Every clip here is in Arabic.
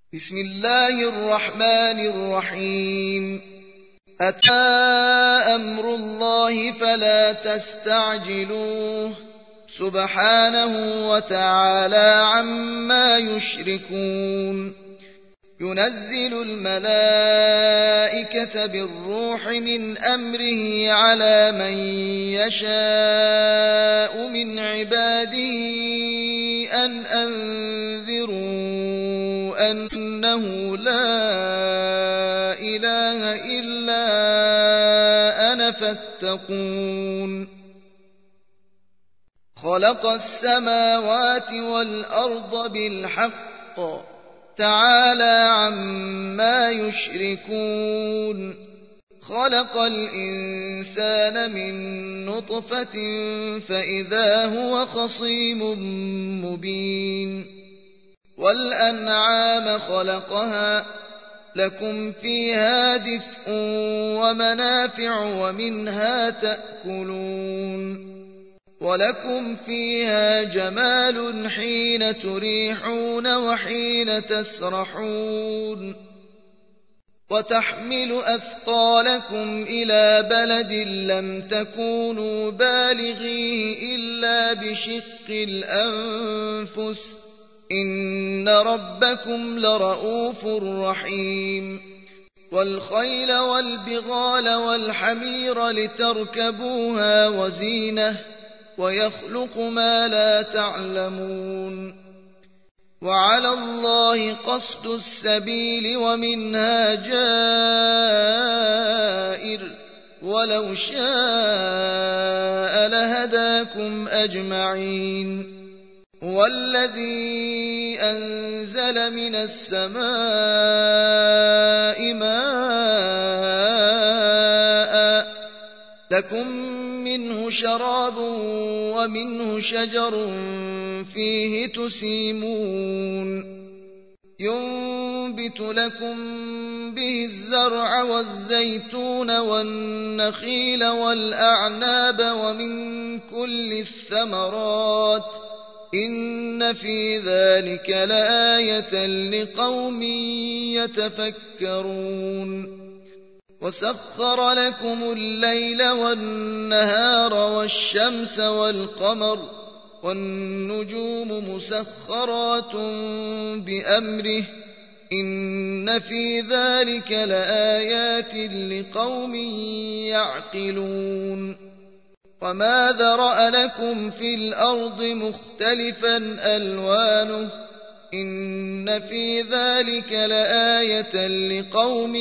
بسم الله الرحمن الرحيم. أتى أمر الله فلا تستعجلوه سبحانه وتعالى عما يشركون. ينزل الملائكة بالروح من أمره على من يشاء من عباده أن أنذروا أنه لا إله إلا أنا فاتقون. خلق السماوات والأرض بالحق تعالى عما يشركون. خلق الإنسان من نطفة فإذا هو خصيم مبين. والأنعام خلقها لكم فيها دفء ومنافع ومنها تأكلون. ولكم فيها جمال حين تريحون وحين تسرحون. وتحمل أثقالكم إلى بلد لم تكونوا بالغيه إلا بشق الأنفس إن ربكم لرءوف رحيم. والخيل والبغال والحمير لتركبوها وزينة ويخلق ما لا تعلمون. وعلى الله قصد السبيل ومنها جائر ولو شاء لهداكم أجمعين. والذي أنزل من السماء ماء لكم منه شراب ومنه شجر فيه تسيمون. ينبت لكم به الزرع والزيتون والنخيل والأعناب ومن كل الثمرات إن في ذلك لآية لقوم يتفكرون. وسخر لكم الليل والنهار والشمس والقمر والنجوم مسخرات بأمره إن في ذلك لآيات لقوم يعقلون. وما ذرأ لكم في الأرض مختلفا ألوانه إن في ذلك لآية لقوم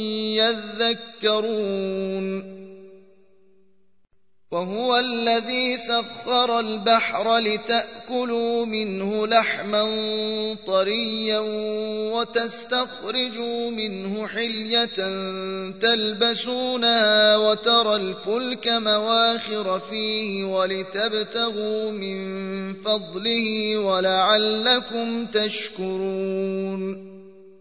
يذكرون. وهو الذي سخر البحر لتأكلوا منه لحما طريا وتستخرجوا منه حلية تلبسونها وترى الفلك مواخر فيه ولتبتغوا من فضله ولعلكم تشكرون.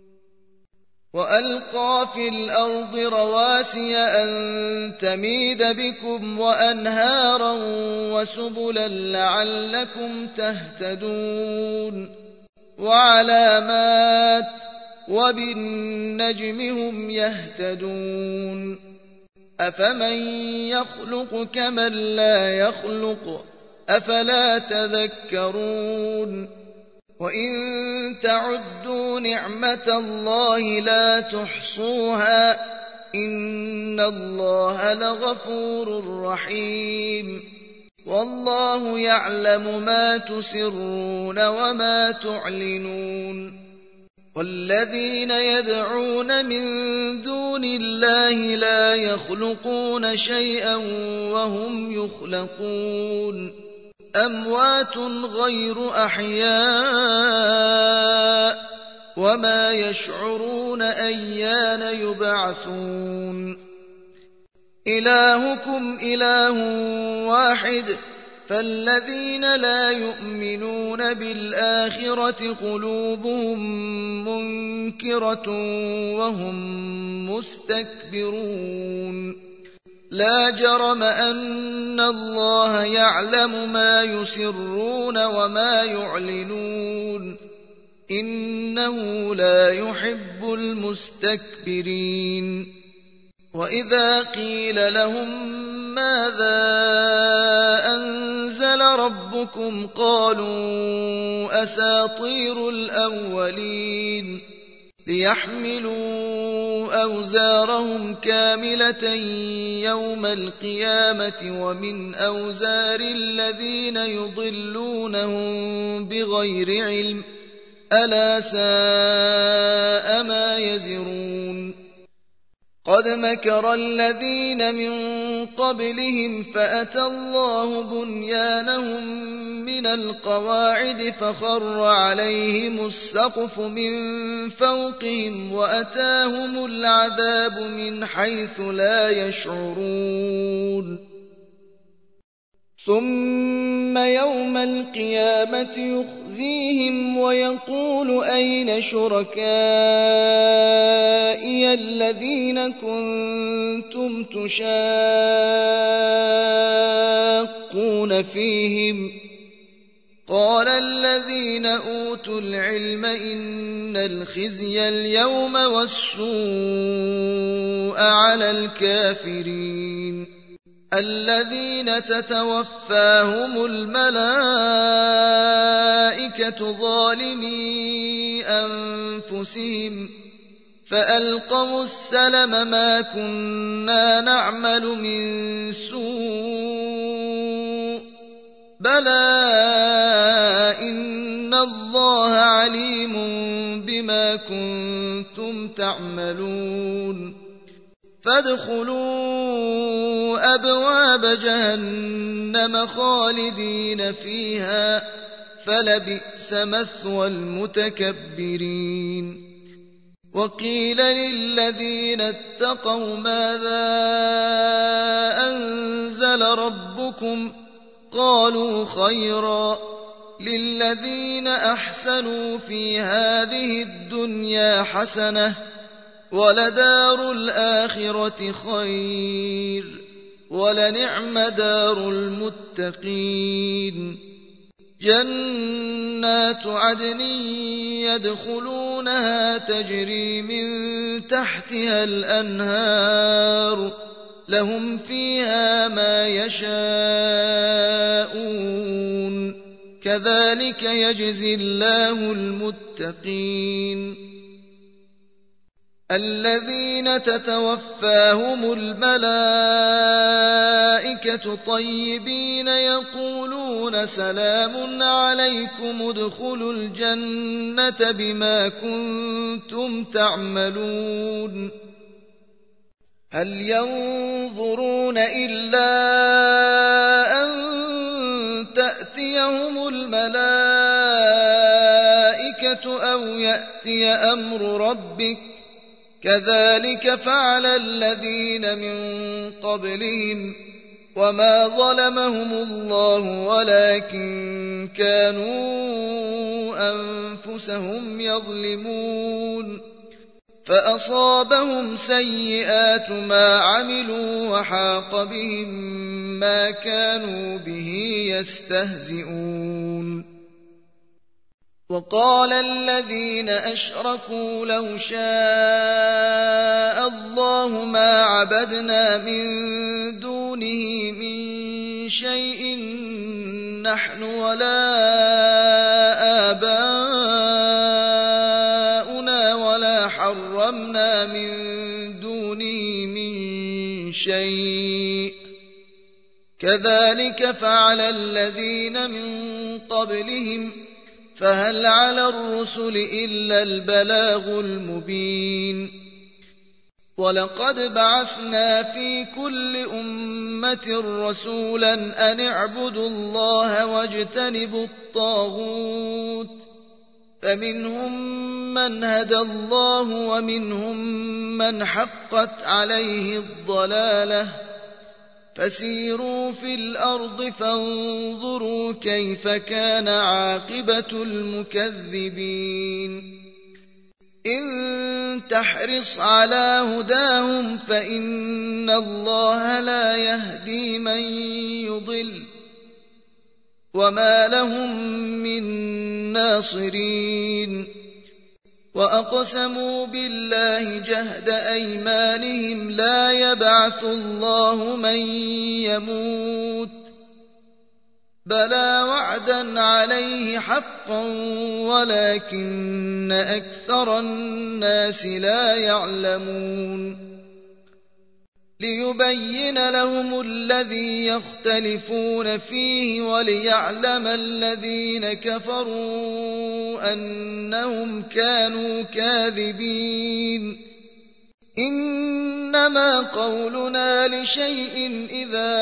وألقى في الأرض رواسي أن تميد بكم وأنهارا وسبلا لعلكم تهتدون. وعلامات وبالنجم هم يهتدون. أفمن يخلق كمن لا يخلق أفلا تذكرون. وإن تعدوا نعمة الله لا تحصوها إن الله لغفور رحيم. والله يعلم ما تسرون وما تعلنون. والذين يدعون من دون الله لا يخلقون شيئا وهم يخلقون. أموات غير أحياء وما يشعرون أيان يبعثون. إلهكم إله واحد فالذين لا يؤمنون بالآخرة قلوبهم منكرة وهم مستكبرون. لا جرم أن الله يعلم ما يسرون وما يعلنون إنه لا يحب المستكبرين وإذا قيل لهم ماذا أنزل ربكم قالوا أساطير الأولين ليحملوا أوزارهم كاملة يوم القيامة ومن أوزار الذين يضلونهم بغير علم ألا ساء ما يزرون قد مكر الذين من قبلهم فأتى الله بنيانهم من القواعد فخر عليهم السقف من فوقهم وأتاهم العذاب من حيث لا يشعرون ثم يوم القيامة يخزيهم ويقول أين شركائي الذين كنتم تشاقون فيهم قال الذين أوتوا العلم إن الخزي اليوم والسوء على الكافرين الذين تتوفاهم الملائكة ظالمي أنفسهم فألقوا السلم ما كنا نعمل من سوء بلى إن الله عليم بما كنتم تعملون فادخلوا أبواب جهنم خالدين فيها فلبئس مثوى المتكبرين وقيل للذين اتقوا ماذا أنزل ربكم قالوا خيرا للذين أحسنوا في هذه الدنيا حسنة ولدار الآخرة خير ولنعم دار المتقين جنات عدن يدخلونها تجري من تحتها الأنهار لهم فيها ما يشاءون كذلك يجزي الله المتقين الذين تتوفاهم الملائكة طيبين يقولون سلام عليكم ادخلوا الجنة بما كنتم تعملون هل ينظرون إلا أن تأتيهم الملائكة أو يأتي أمر ربك كذلك فعل الذين من قبلهم وما ظلمهم الله ولكن كانوا أنفسهم يظلمون فأصابهم سيئات ما عملوا وحاق بهم ما كانوا به يستهزئون وقال الذين أشركوا لو شاء الله ما عبدنا من دونه من شيء نحن ولا آباؤنا ولا حرمنا من دونه من شيء كذلك فعل الذين من قبلهم فهل على الرسل إلا البلاغ المبين ولقد بعثنا في كل أمة رسولا أن اعبدوا الله واجتنبوا الطاغوت فمنهم من هدى الله ومنهم من حقت عليه الضلالة فسيروا في الأرض فانظروا كيف كان عاقبة المكذبين إن تحرص على هداهم فإن الله لا يهدي من يضل وما لهم من ناصرين وأقسموا بالله جهد أيمانهم لا يبعث الله من يموت بلى وعدا عليه حقا ولكن أكثر الناس لا يعلمون ليبين لهم الذي يختلفون فيه وليعلم الذين كفروا أنهم كانوا كاذبين إنما قولنا لشيء إذا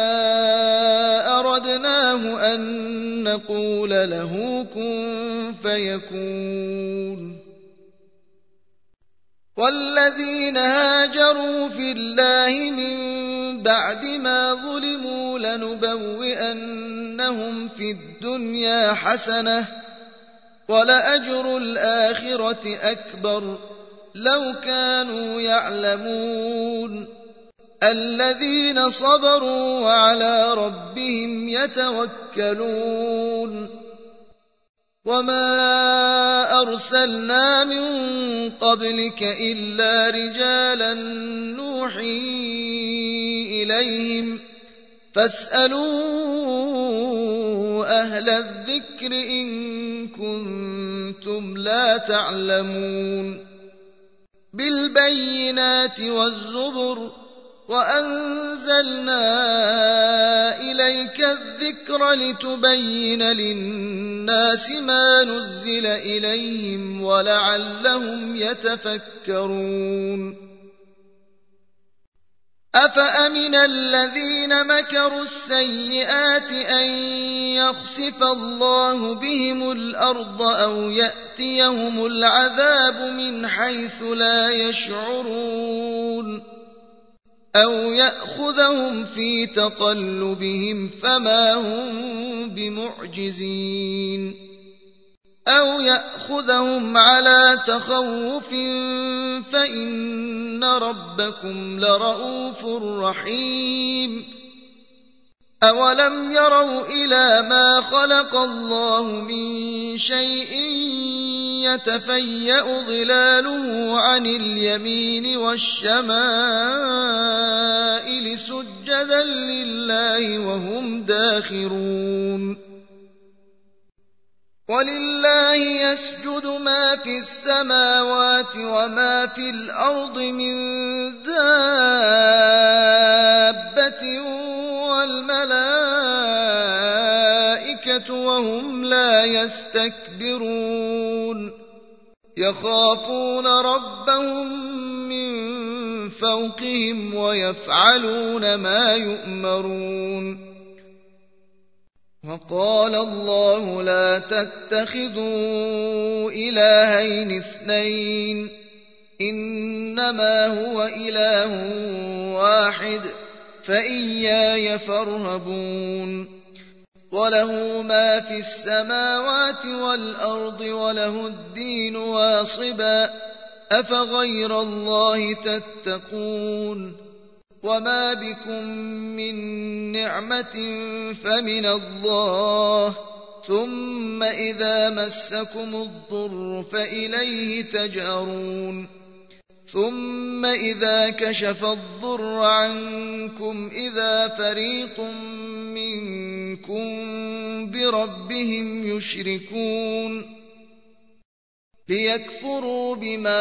أردناه أن نقول له كن فيكون والذين هاجروا في الله من بعد ما ظلموا لنبوئنهم في الدنيا حسنة ولأجر الآخرة أكبر لو كانوا يعلمون الذين صبروا وعلى ربهم يتوكلون وما أرسلنا من قبلك إلا رجالا نوحي إليهم فاسألوا أهل الذكر إن كنتم لا تعلمون بالبينات والزبر وأنزلنا إليك الذكر لتبين للناس ما نزل إليهم ولعلهم يتفكرون أفأمن الذين مكروا السيئات أن يخسف الله بهم الأرض أو يأتيهم العذاب من حيث لا يشعرون أو يأخذهم في تقلبهم فما هم بمعجزين أو يأخذهم على تخوف فإن ربكم لرؤوف رحيم أولم يروا إلى ما خلق الله من شيء يتفيأ ظلاله عن اليمين والشمائل سجدا لله وهم داخرون ولله يسجد ما في السماوات وما في الأرض من دابة والملائكة وهم لا يستكبرون يخافون ربهم من فوقهم ويفعلون ما يؤمرون وقال الله لا تتخذوا إلهين اثنين إنما هو إله واحد فإياي فارهبون وله ما في السماوات والأرض وله الدين واصبا أفغير الله تتقون وما بكم من نعمة فمن الله ثم إذا مسكم الضر فإليه تجأرون ثم إذا كشف الضر عنكم إذا فريق منكم بربهم يشركون ليكفروا بما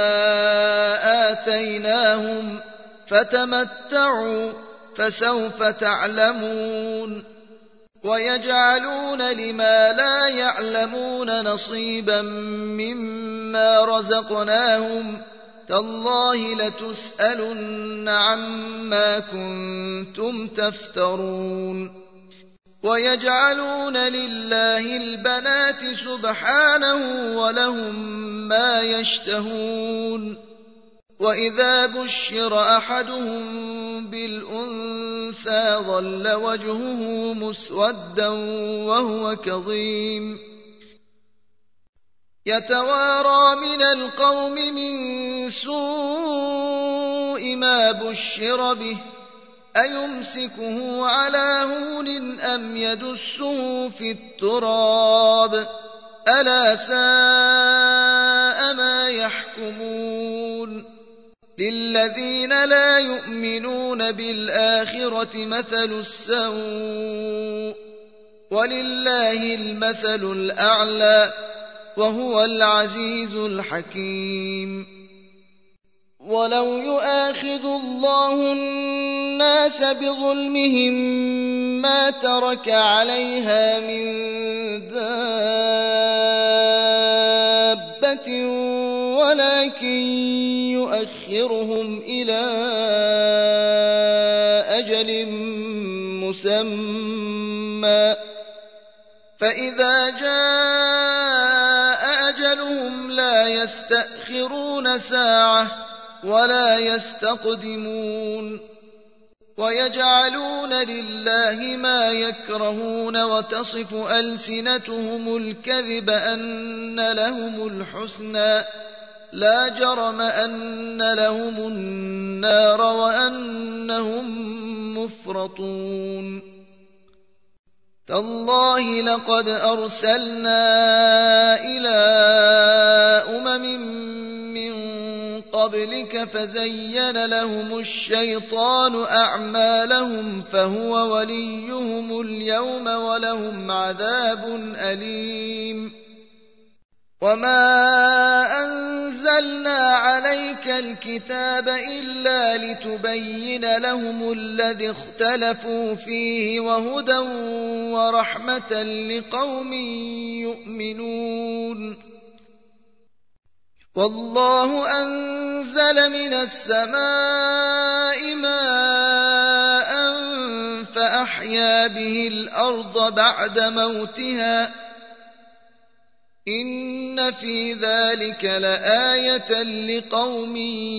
آتيناهم فتمتعوا فسوف تعلمون ويجعلون لما لا يعلمون نصيبا مما رزقناهم تالله لتسألن عما كنتم تفترون ويجعلون لله البنات سبحانه ولهم ما يشتهون وإذا بشر أحدهم بالأنثى ظل وجهه مسودا وهو كظيم يتوارى من القوم من سوء ما بشر به أيمسكه على هون أم يدسه في التراب ألا ساء ما يحكمون للذين لا يؤمنون بالآخرة مثل السوء ولله المثل الأعلى وهو العزيز الحكيم ولو يؤاخذ الله الناس بظلمهم ما ترك عليها من دابة ولكن يؤخرهم إلى أجل مسمى فإذا جاء أجلهم لا يستأخرون ساعة ولا يستقدمون ويجعلون لله ما يكرهون وتصف ألسنتهم الكذب أن لهم الحسنى لا جرم أن لهم النار وأنهم مفرطون تالله لقد أرسلنا إلى من قبلك فزين لهم الشيطان أعمالهم فهو وليهم اليوم ولهم عذاب أليم وما أنزلنا عليك الكتاب إلا لتبين لهم الذي اختلفوا فيه وهدى ورحمة لقوم يؤمنون والله أنزل من السماء ماء فأحيا به الأرض بعد موتها إن في ذلك لآية لقوم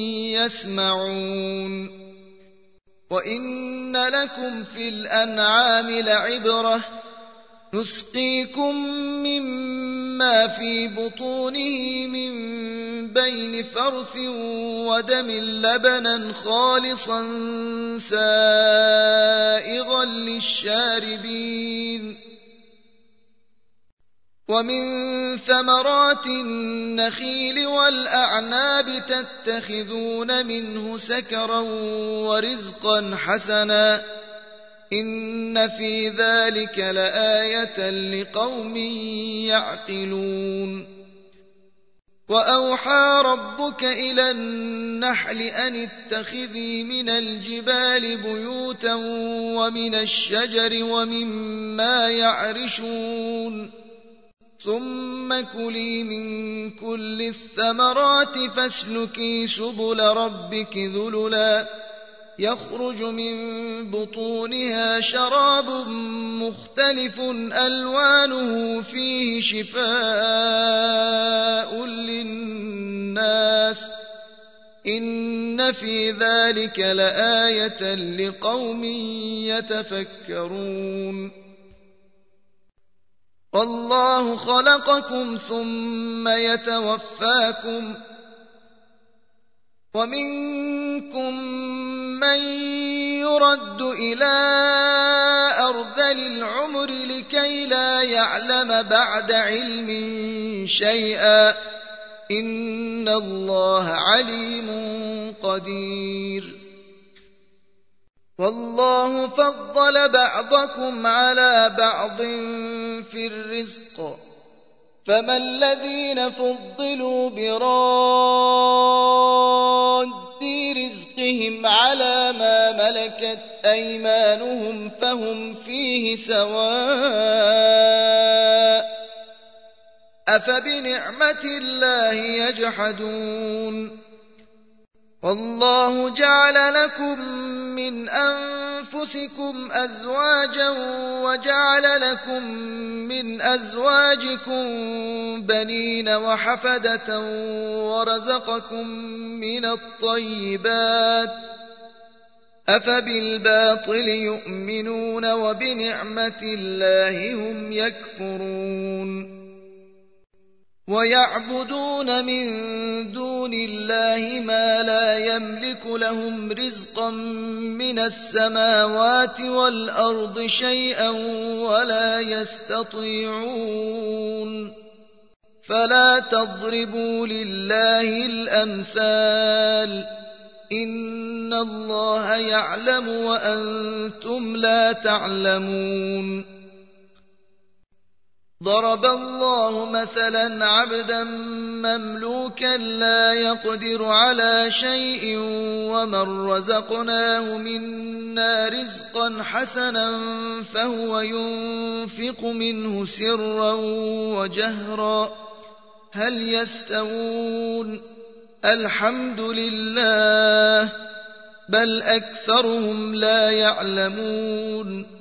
يسمعون وإن لكم في الأنعام لعبرة نسقيكم مما في بطونه من بين فرث ودم لبنا خالصا سائغا للشاربين ومن ثمرات النخيل والأعناب تتخذون منه سكرا ورزقا حسنا إن في ذلك لآية لقوم يعقلون وأوحى ربك إلى النحل أن اتخذي من الجبال بيوتا ومن الشجر ومما يعرشون ثم كلي من كل الثمرات فاسلكي سبل ربك ذللا يخرج من بطونها شراب مختلف ألوانه فيه شفاء للناس إن في ذلك لآية لقوم يتفكرون والله خلقكم ثم يتوفاكم ومنكم من يرد إلى أرذل العمر لكي لا يعلم بعد علم شيئا إن الله عليم قدير والله فضل بعضكم على بعض في الرزق فما الذين فضلوا براد رزقهم على ما ملكت أيمانهم فهم فيه سواء أفبنعمة الله يجحدون والله جعل لكم من أنفسكم أزواجا وجعل لكم من أزواجكم بنين وحفدة ورزقكم من الطيبات أفبالباطل يؤمنون وبنعمة الله هم يكفرون ويعبدون من دون الله ما لا يملك لهم رزقا من السماوات والأرض شيئا ولا يستطيعون فلا تضربوا لله الأمثال إن الله يعلم وأنتم لا تعلمون ضرب الله مثلا عبدا مملوكا لا يقدر على شيء ومن رزقناه منا رزقا حسنا فهو ينفق منه سرا وجهرا هل يستوون الحمد لله بل أكثرهم لا يعلمون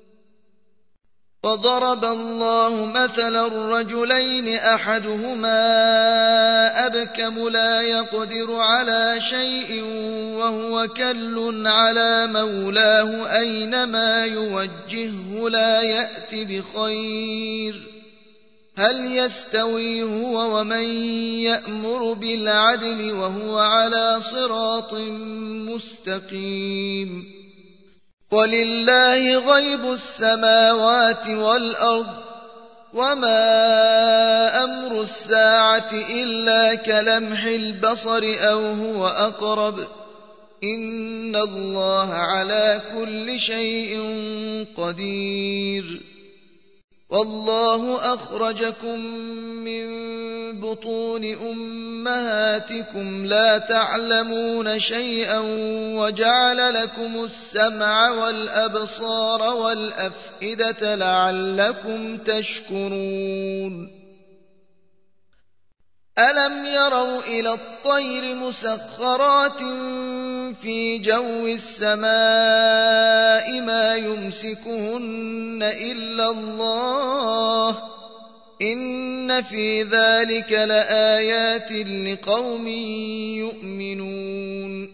وضرب الله مثلا الرجلين أحدهما أبكم لا يقدر على شيء وهو كل على مولاه أينما يوجهه لا يأت بخير هل يستوي هو ومن يأمر بالعدل وهو على صراط مستقيم ولله غيب السماوات والأرض وما أمر الساعة إلا كلمح البصر أو هو أقرب إن الله على كل شيء قدير والله أخرجكم من بطون أمهاتكم لا تعلمون شيئا وجعل لكم السمع والأبصار والأفئدة لعلكم تشكرون ألم يروا إلى الطير مسخرات في جو السماء ما يمسكهن إلا الله إن في ذلك لآيات لقوم يؤمنون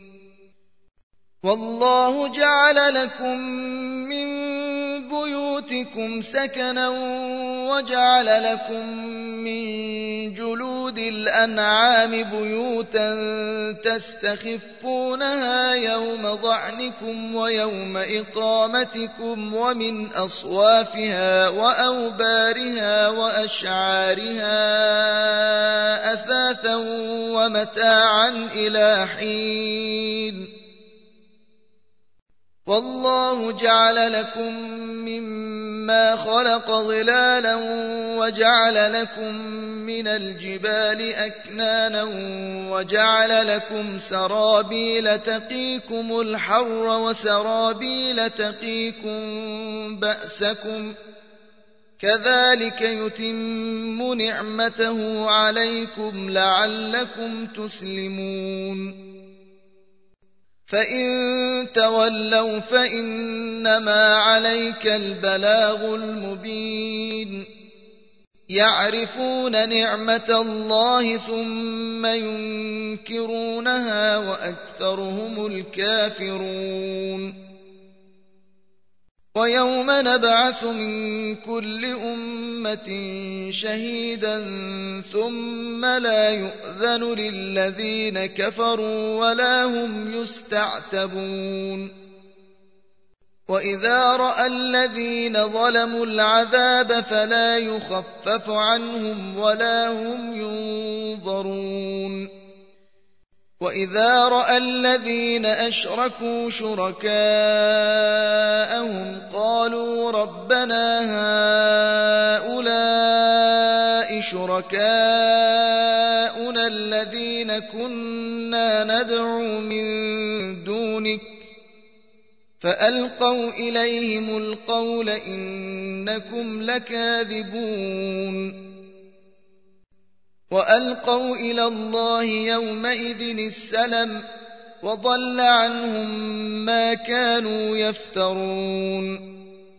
والله جعل لكم من بيوتكم سكنا وجعل لكم من جلود الأنعام بيوتا تستخفونها يوم ظعنكم ويوم إقامتكم ومن أصوافها وأوبارها وأشعارها أثاثا ومتاعا إلى حين والله جعل لكم مما خلق ظلالا وجعل لكم من الجبال أكنانا وجعل لكم سرابيل تقيكم الحر وسرابيل تقيكم بأسكم كذلك يتم نعمته عليكم لعلكم تسلمون فإن تولوا فإنما عليك البلاغ المبين يعرفون نعمة الله ثم ينكرونها وأكثرهم الكافرون ويوم نبعث من كل أمة شهيدا ثم لا يؤذن للذين كفروا ولا هم يستعتبون وإذا رأى الذين ظلموا العذاب فلا يخفف عنهم ولا هم ينظرون وإذا رأى الذين أشركوا شركاءهم قالوا ربنا هؤلاء شركاؤنا الذين كنا ندعو من دونك فألقوا إليهم القول إنكم لكاذبون وألقوا إلى الله يومئذ السلم وضل عنهم ما كانوا يفترون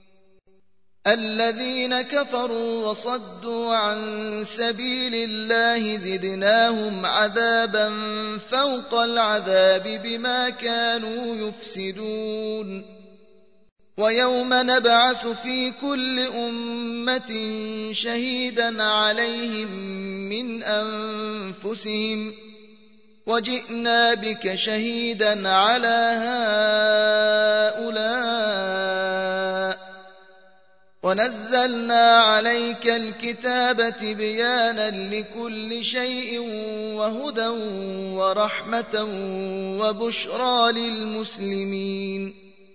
الذين كفروا وصدوا عن سبيل الله زدناهم عذابا فوق العذاب بما كانوا يفسدون ويوم نبعث في كل أمة شهيدا عليهم من أنفسهم وجئنا بك شهيدا على هؤلاء ونزلنا عليك الكتاب تبيانا لكل شيء وهدى ورحمة وبشرى للمسلمين.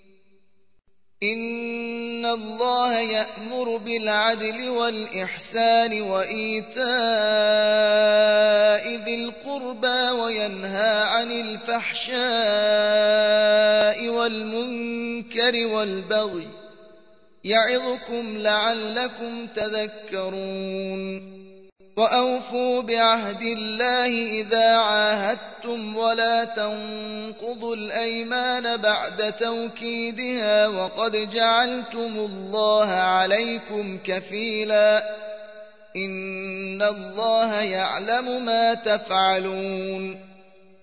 إن الله يأمر بالعدل والإحسان وإيتاء ذي القربى وينهى عن الفحشاء والمنكر والبغي يعظكم لعلكم تذكرون. وأوفوا بعهد الله إذا عاهدتم ولا تنقضوا الأيمان بعد توكيدها وقد جعلتم الله عليكم كفيلا إن الله يعلم ما تفعلون.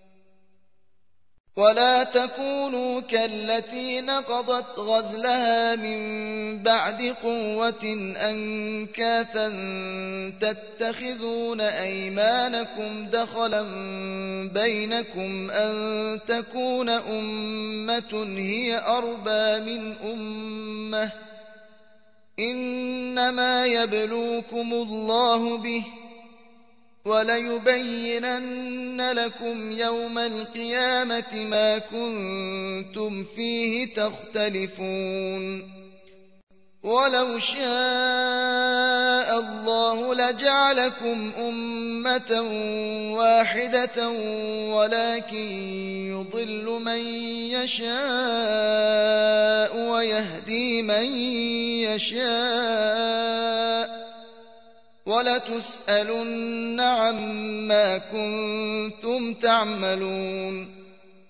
ولا تكونوا كالتي نقضت غزلها من بعد قوة أنكاثا تتخذون أيمانكم دخلا بينكم أن تكون أمة هي أربى من أمة إنما يبلوكم الله به وليبينن لكم يوم القيامة ما كنتم فيه تختلفون. ولو شاء الله لجعلكم أمة واحدة ولكن يضل من يشاء ويهدي من يشاء ولتسألن عما كنتم تعملون.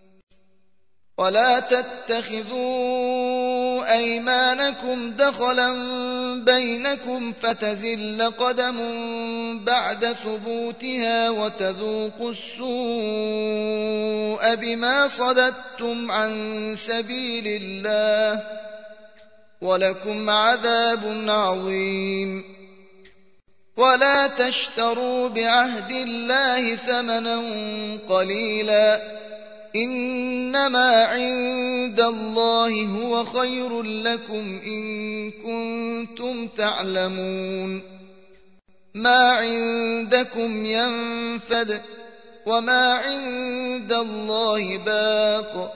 ولا تتخذوا أيمانكم دخلا بينكم فتزل قدم بعد ثبوتها وتذوقوا السوء بما صددتم عن سبيل الله ولكم عذاب عظيم. ولا تشتروا بعهد الله ثمنا قليلا إنما عند الله هو خير لكم إن كنتم تعلمون. ما عندكم ينفد وما عند الله باق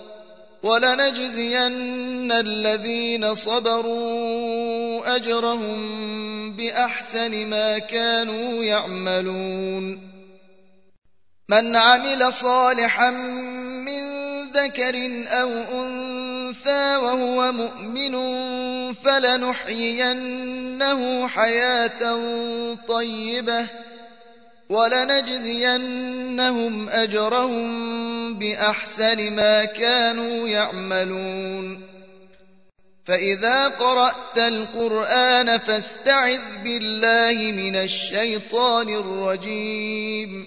ولنجزين الذين صبروا أجرهم بأحسن ما كانوا يعملون. من عمل صالحا من ذكر أو أنثى وهو مؤمن فلنحيينه حياة طيبة ولنجزينهم أجرهم بأحسن ما كانوا يعملون. فإذا قرأت القرآن فاستعذ بالله من الشيطان الرجيم.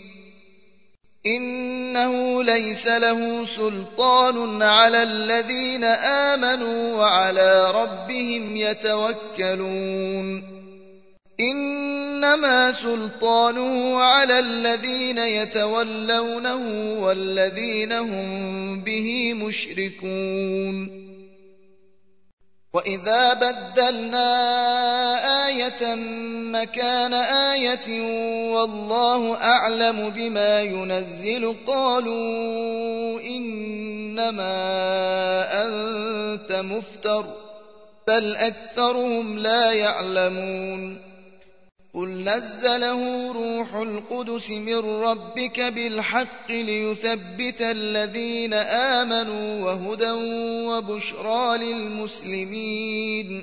إنه ليس له سلطان على الذين آمنوا وعلى ربهم يتوكلون. إنما سلطانه على الذين يتولونه والذين هم به مشركون. وإذا بدلنا آية مكان آية والله أعلم بما ينزل قالوا إنما أنت مفتر بل أكثرهم لا يعلمون. قل نزله روح القدس من ربك بالحق ليثبت الذين آمنوا وهدى وبشرى للمسلمين.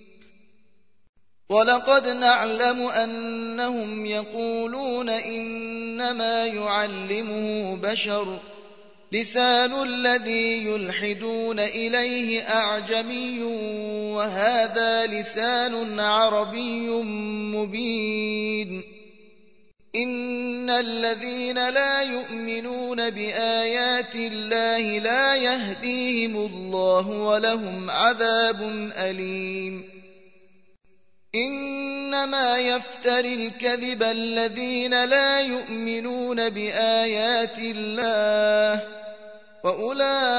ولقد نعلم أنهم يقولون إنما يعلمه بشر لسان الذي يلحدون إليه أعجمي وهذا لسان عربي مبين. إن الذين لا يؤمنون بآيات الله لا يهديهم الله ولهم عذاب أليم. إنما يفتري الكذب الذين لا يؤمنون بآيات الله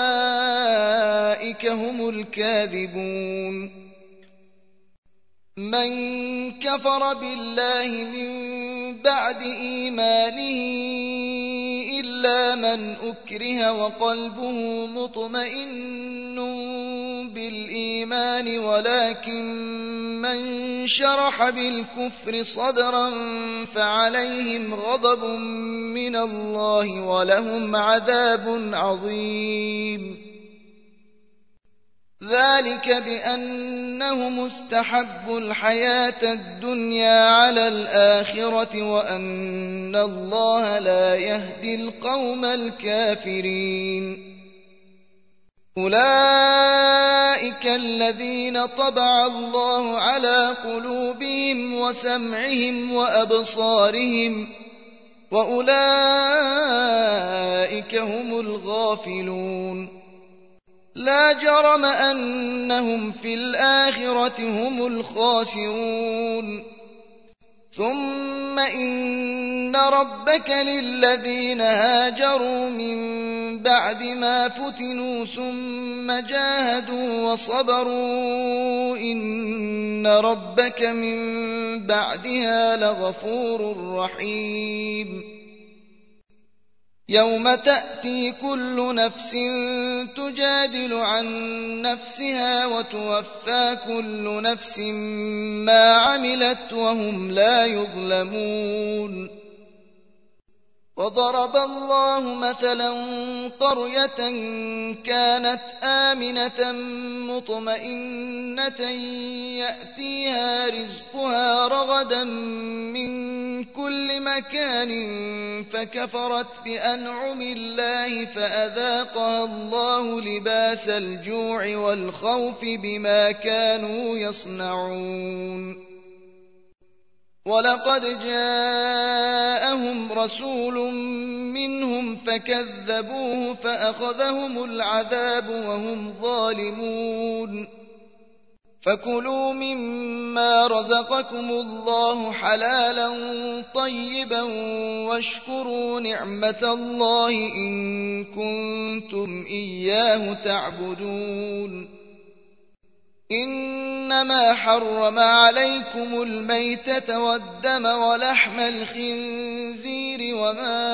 وأولئك هم الكاذبون. من كفر بالله من بعد إيمانه إلا من أكره وقلبه مطمئن بالإيمان ولكن من شرح بالكفر صدرا فعليهم غضب من الله ولهم عذاب عظيم. ذلك بأنهم استحبوا الحياة الدنيا على الآخرة وأن الله لا يهدي القوم الكافرين. أولئك الذين طبع الله على قلوبهم وسمعهم وأبصارهم وأولئك هم الغافلون. لا جرم أنهم في الآخرة هم الخاسرون. ثم إن ربك للذين هاجروا من بعد ما فتنوا ثم جاهدوا وصبروا إن ربك من بعدها لغفور رحيم. يوم تأتي كل نفس تجادل عن نفسها وتوفى كل نفس ما عملت وهم لا يظلمون. وضرب الله مثلا قرية كانت آمنة مطمئنة يأتيها رزقها رغدا من كل مكان فكفرت بأنعم الله فأذاقها الله لباس الجوع والخوف بما كانوا يصنعون. ولقد جاءهم رسول منهم فكذبوه فأخذهم العذاب وهم ظالمون. فكلوا مما رزقكم الله حلالا طيبا واشكروا نعمة الله إن كنتم إياه تعبدون. إنما حرم عليكم الميتة والدم ولحم الخنزير وما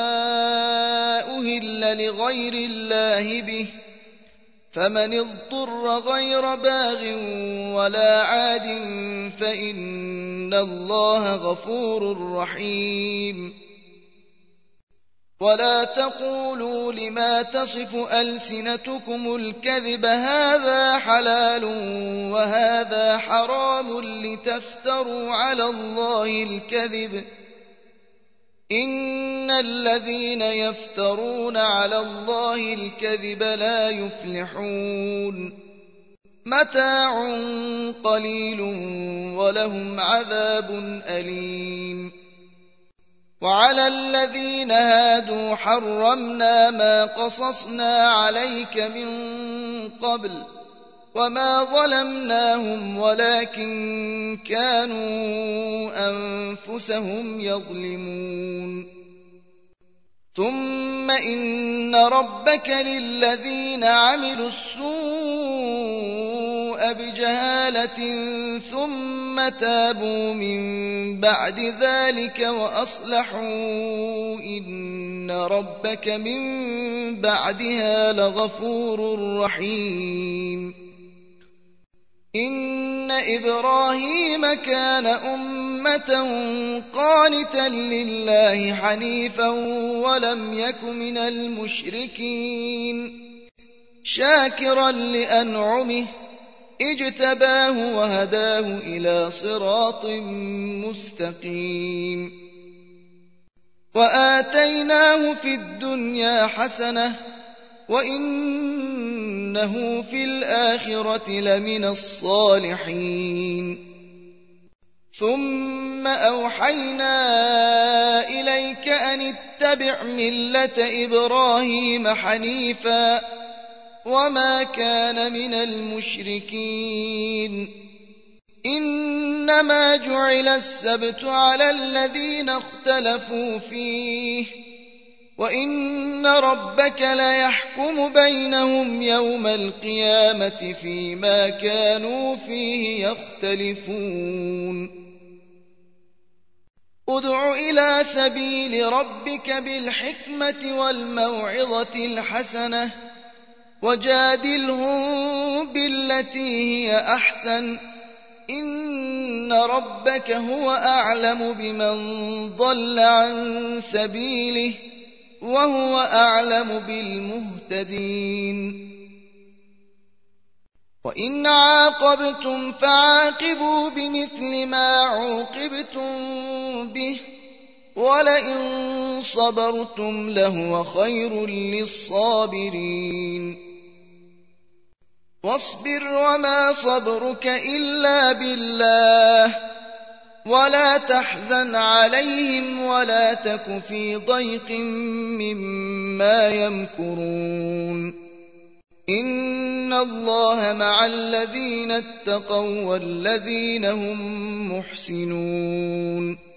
أهل لغير الله به فمن اضطر غير باغ ولا عاد فإن الله غفور رحيم. ولا تقولوا لما تصف ألسنتكم الكذب هذا حلال وهذا حرام لتفتروا على الله الكذب إن الذين يفترون على الله الكذب لا يفلحون. متاع قليل ولهم عذاب أليم. وعلى الذين هادوا حرمنا ما قصصنا عليك من قبل وما ظلمناهم ولكن كانوا أنفسهم يظلمون. ثم إن ربك للذين عملوا السوء بجهالة ثم تابوا من بعد ذلك وأصلحوا إن ربك من بعدها لغفور رحيم. إن إبراهيم كان أمة قانتا لله حنيفا ولم يك من المشركين شاكرا لأنعمه اجتباه وهداه إلى صراط مستقيم. وآتيناه في الدنيا حسنة وإنه في الآخرة لمن الصالحين. ثم أوحينا إليك أن اتبع ملة إبراهيم حنيفا وما كان من المشركين. إنما جعل السبت على الذين اختلفوا فيه وإن ربك ليحكم بينهم يوم القيامة فيما كانوا فيه يختلفون ادع إلى سبيل ربك بالحكمة والموعظة الحسنة وجادلهم بالتي هي أحسن إن ربك هو أعلم بمن ضل عن سبيله وهو أعلم بالمهتدين وإن عاقبتم فعاقبوا بمثل ما عوقبتم به ولئن صبرتم لهو خير للصابرين واصبر وما صبرك إلا بالله ولا تحزن عليهم ولا تك في ضيق مما يمكرون إن الله مع الذين اتقوا والذين هم محسنون